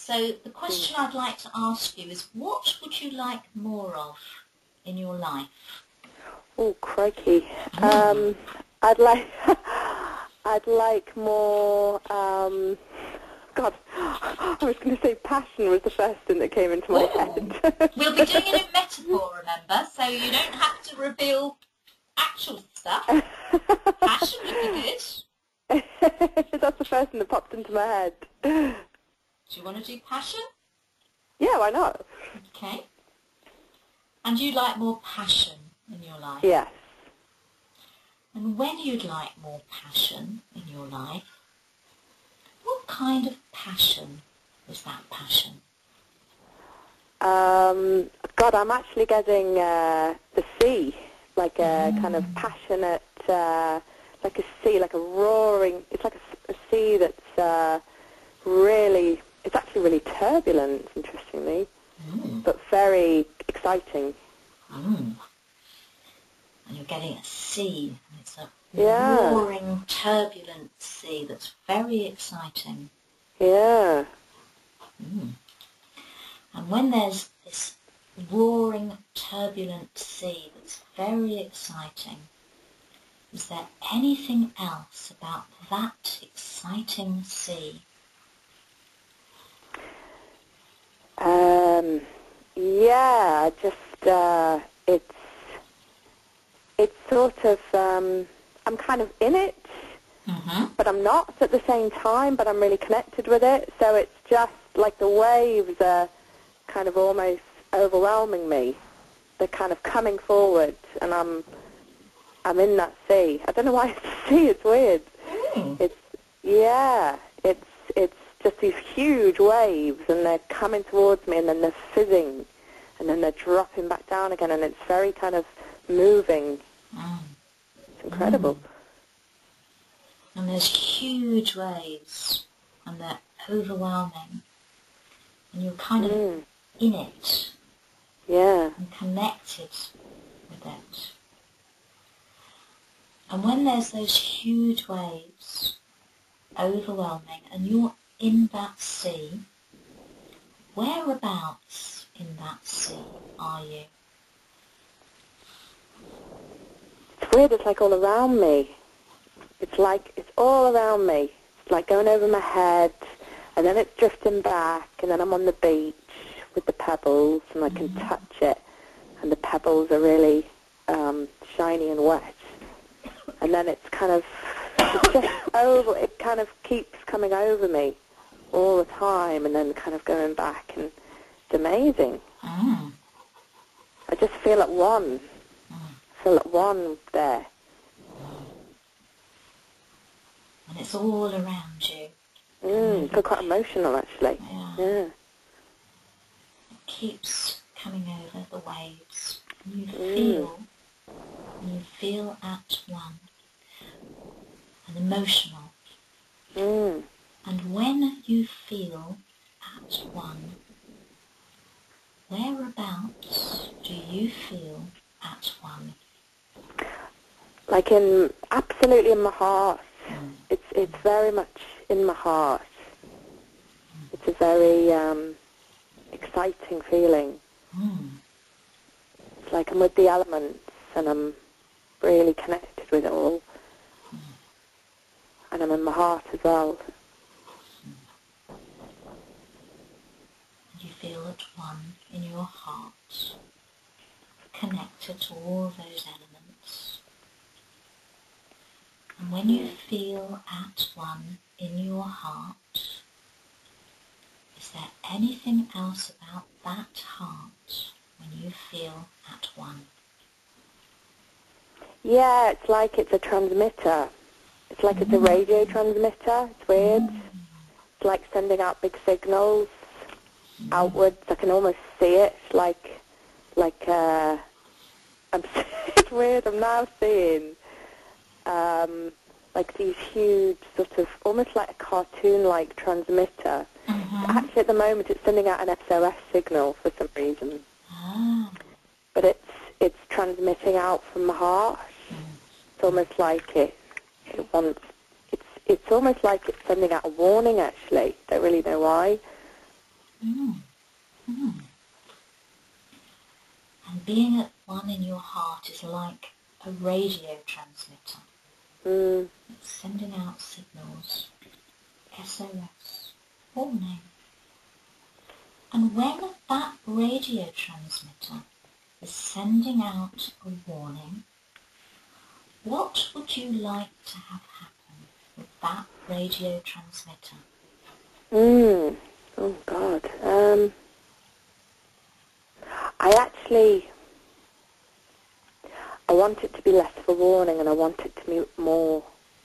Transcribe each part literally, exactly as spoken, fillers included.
So the question I'd like to ask you is, what would you like more of in your life? Oh, crikey. Mm. Um, I'd like, I'd like more, um, God, I was going to say passion was the first thing that came into my Ooh. head. We'll be doing it in metaphor, remember, so you don't have to reveal actual stuff. Passion would be good. That's the first thing that popped into my head. Do you want to do passion? Yeah, why not? Okay. And you'd like more passion in your life? Yes. And when you'd like more passion in your life, what kind of passion is that passion? Um, God, I'm actually getting uh, the sea, like a Mm. kind of passionate, uh, like a sea, like a roaring, it's like a, a sea that's uh, really, it's actually really turbulent, interestingly, Mm. but very exciting. Mm. And you're getting a sea, and it's a Yeah. roaring, turbulent sea that's very exciting. Yeah. Mm. And when there's this roaring, turbulent sea that's very exciting, is there anything else about that exciting sea? Um, yeah, just, uh, it's, it's sort of, um, I'm kind of in it, Mm-hmm. but I'm not at the same time, but I'm really connected with it. So it's just like the waves are kind of almost overwhelming me. They're kind of coming forward, and I'm I'm in that sea. I don't know why it's a sea. It's weird. Mm. It's yeah. It's it's just these huge waves, and they're coming towards me, and then they're fizzing, and then they're dropping back down again, and it's very kind of moving. Mm. It's incredible. Mm. And there's huge waves, and they're overwhelming, and you're kind of Mm. in it Yeah. and connected with it. And when there's those huge waves, overwhelming, and you're in that sea, whereabouts in that sea are you? It's weird. It's like all around me. It's like it's all around me. It's like going over my head, and then it's drifting back, and then I'm on the beach with the pebbles, and I can Mm-hmm. touch it, and the pebbles are really um, shiny and wet. And then it's kind of, it's just over, it kind of keeps coming over me all the time, and then kind of going back, and it's amazing. Mm. I just feel at one. Mm. I feel at one there. And it's all around you. Mm, I feel quite emotional, actually. Yeah. Yeah. It keeps coming over the waves. And you Mm. feel, and you feel at one. And emotional. Mm. And when you feel at one, whereabouts do you feel at one? Like in, absolutely in my heart. Mm. It's it's very much in my heart. It's a very um, exciting feeling. Mm. It's like I'm with the elements, and I'm really connected with it all. Mm. And I'm in my heart as well. And you feel at one in your heart, connected to all those elements. And when you feel at one in your heart, is there anything else about that heart when you feel at one? Yeah, it's like it's a transmitter. It's like it's a radio transmitter. It's weird. Mm. It's like sending out big signals outwards. I can almost see it. Like, like uh, I'm. It's weird. I'm now seeing um, like these huge, sort of, almost like a cartoon-like transmitter. Mm-hmm. Actually, at the moment, it's sending out an S O S signal for some reason. Ah. But it's it's transmitting out from my heart. Mm. It's almost like it it wants. It's it's almost like it's sending out a warning. Actually, don't really know why. Mm. Mm. And being at one in your heart is like a radio transmitter. Mm. It's sending out signals, S O S, warning. And when that radio transmitter is sending out a warning, what would you like to have happen with that radio transmitter? Mm. Oh, God. Um, I actually... I want it to be less of a warning, and I want it to be more...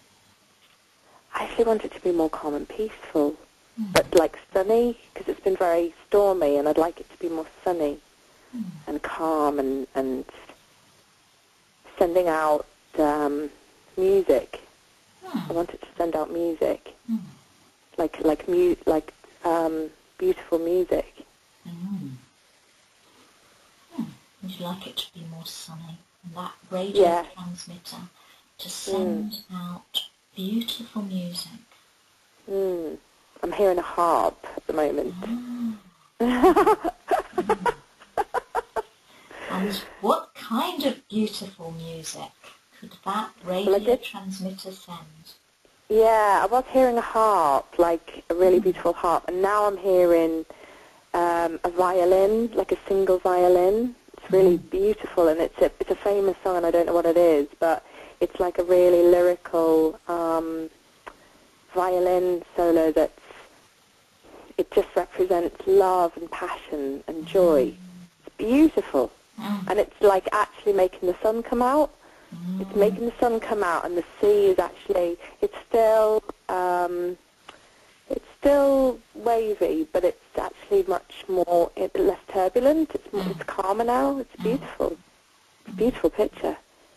I actually want it to be more calm and peaceful, Mm. but like sunny, because it's been very stormy, and I'd like it to be more sunny Mm. and calm, and, and sending out um, music. Mm. I want it to send out music, Mm. like like mu- like um, beautiful music. Mm. Mm. Would you like it to be more sunny? And that radio Yeah. transmitter to send Mm. out beautiful music. Mm. I'm hearing a harp at the moment. Ah. Mm. And what kind of beautiful music could that radio Well, I did- transmitter send? Yeah, I was hearing a harp, like a really beautiful harp, and now I'm hearing um, a violin, like a single violin. It's really Mm. beautiful, and it's a, it's a famous song, and I don't know what it is, but it's like a really lyrical um, violin solo that's, it just represents love and passion and joy. It's beautiful, Mm. and it's like actually making the sun come out. Mm. It's making the sun come out, and the sea is actually, it's still, um, it's still wavy, but it's actually much more, it, less turbulent. It's, more, it's calmer now. It's beautiful. It's a beautiful picture.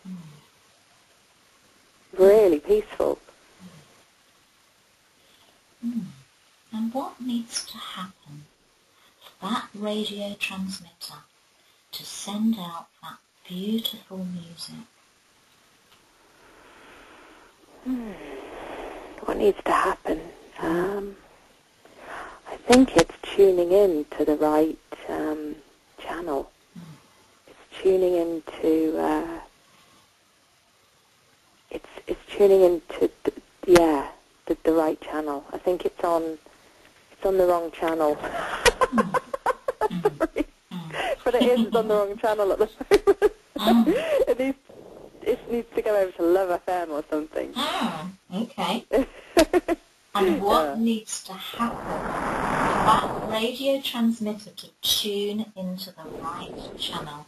Really peaceful. Mm. And what needs to happen for that radio transmitter to send out that beautiful music? What needs to happen? Um, I think it's tuning in to the right um, channel. It's tuning into, uh, it's it's tuning into, the, yeah, the, the right channel. I think it's on, it's on the wrong channel. Sorry. But it is, it's on the wrong channel at the moment. Mm. it, needs, it needs to go over to Love F M or something. Ah, okay. And what Yeah. needs to happen for that radio transmitter to tune into the right channel?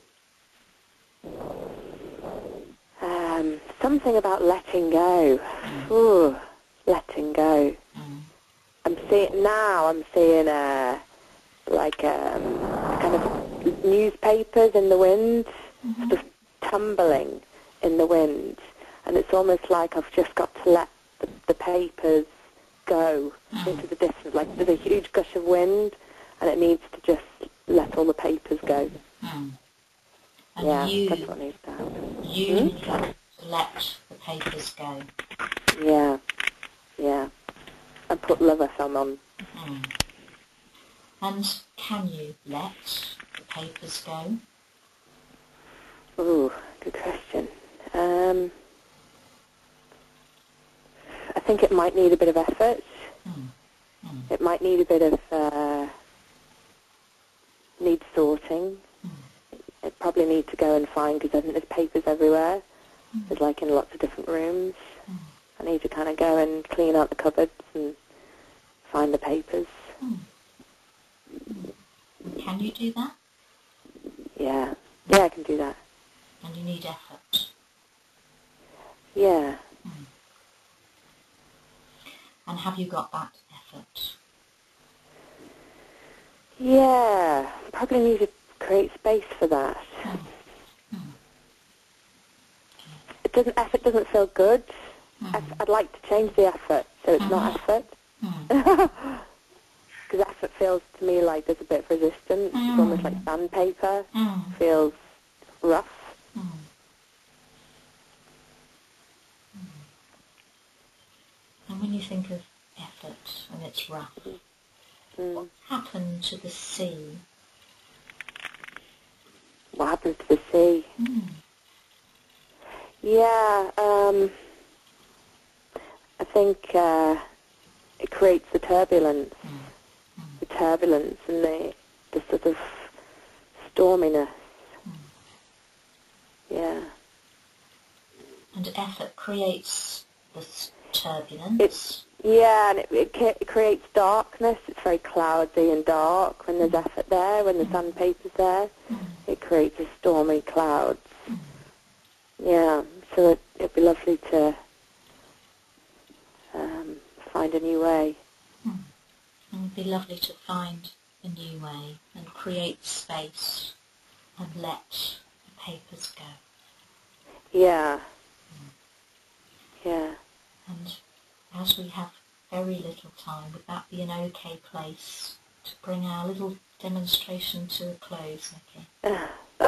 Um, something about letting go. Ooh, letting go. Mm. I'm seeing now. I'm seeing uh, like um, kind of newspapers in the wind, Mm-hmm. sort of tumbling in the wind, and it's almost like I've just got to let the, the papers go Mm. into the distance. Like there's a huge gush of wind, and it needs to just let all the papers go. Mm. And Yeah, you, that's what needs to happen. you Hmm? need to let the papers go. Yeah, yeah. And put Love F M on. Mm. And can you let the papers go? Ooh, good question. Um, I think it might need a bit of effort. Mm. Mm. It might need a bit of, uh, need sorting. Mm. It probably need to go and find, because I think there's papers everywhere. Mm. There's like in lots of different rooms. Mm. I need to kind of go and clean out the cupboards and find the papers. Mm. Can you do that? Yeah. Yeah, I can do that. And you need effort. Yeah. Mm. And have you got that effort? Yeah. Probably need to create space for that. Mm. Mm. It doesn't, effort doesn't feel good. Mm. Eff- I'd like to change the effort so it's not Mhm. effort. Mm. Because effort feels to me like there's a bit of resistance. Mm. It's almost like sandpaper. Mm. Feels rough. Mm. Mm. And when you think of effort and it's rough, Mm. what's happened to the sea? What happens to the sea? Mm. Yeah, um, I think uh, it creates the turbulence, Mm. Mm. the turbulence and the, the sort of storminess. Mm. Yeah. And effort creates this turbulence. It's, yeah, and it, it, ca- it creates darkness. It's very cloudy and dark when there's Mm. effort there, when the Mm. sandpaper's there. Mm. It creates a stormy clouds. Mm. Yeah, so it, it'd be lovely to um, find a new way. Mm. It would be lovely to find a new way and create space and let the papers go. Yeah. Yeah. And as we have very little time, would that be an okay place to bring our little demonstration to a close, Nikki?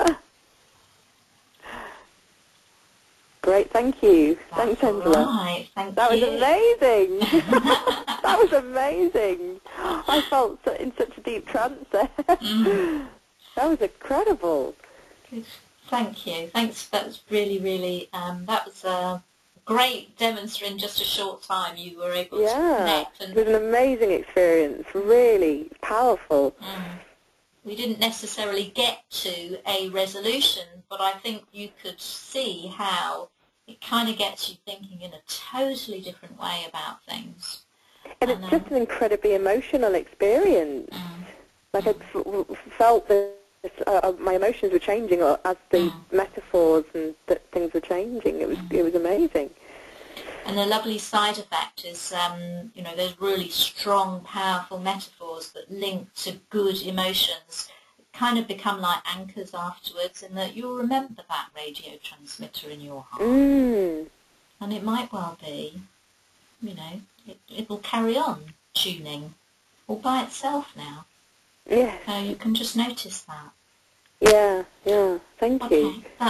Great, thank you. That's Thanks, Angela. right, thank That you. was amazing. That was amazing. I felt so- in such a deep trance there. Mm. That was incredible. Good. Thank you. Thanks. That was really, really, um, that was a great demonstration in just a short time. You were able Yeah, to connect. And it was an amazing experience, really powerful. Mm. We didn't necessarily get to a resolution, but I think you could see how it kind of gets you thinking in a totally different way about things. And, And, it's just um, an incredibly emotional experience. Mm. Like I f- f- felt that uh, my emotions were changing as the Mm. metaphors and th- things were changing. It was Mm. it was amazing. And the lovely side effect is, um, you know, there's really strong, powerful metaphors that link to good emotions, kind of become like anchors afterwards, and that you'll remember that radio transmitter in your heart. Mm. And it might well be, you know, it, it will carry on tuning all by itself now. Yes. So you can just notice that. Yeah, yeah. Thank you. Okay.